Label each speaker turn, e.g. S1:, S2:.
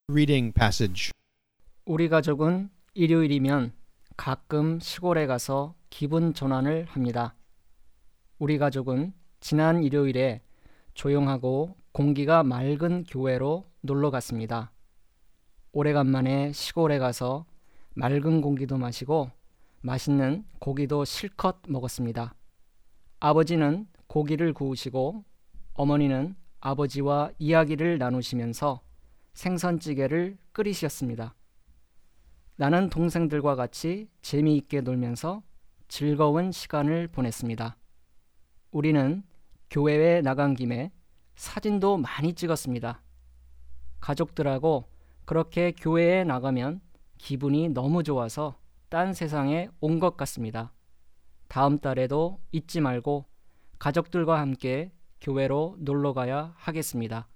S1: Reading passage.
S2: 우리 가족은 일요일이면 가끔 시골에 가서 기분 전환을 합니다. 우리 가족은 지난 일요일에 조용하고 공기가 맑은 교회로 놀러 갔습니다. 오래간만에 시골에 가서 맑은 공기도 마시고 맛있는 고기도 실컷 먹었습니다. 아버지는 고기를 구우시고 어머니는 아버지와 이야기를 나누시면서 생선찌개를 끓이셨습니다. 나는 동생들과 같이 재미있게 놀면서 즐거운 시간을 보냈습니다. 우리는 교회에 나간 김에 사진도 많이 찍었습니다. 가족들하고 그렇게 교회에 나가면 기분이 너무 좋아서 딴 세상에 온 것 같습니다. 다음 달에도 잊지 말고 가족들과 함께 교회로 놀러 가야 하겠습니다.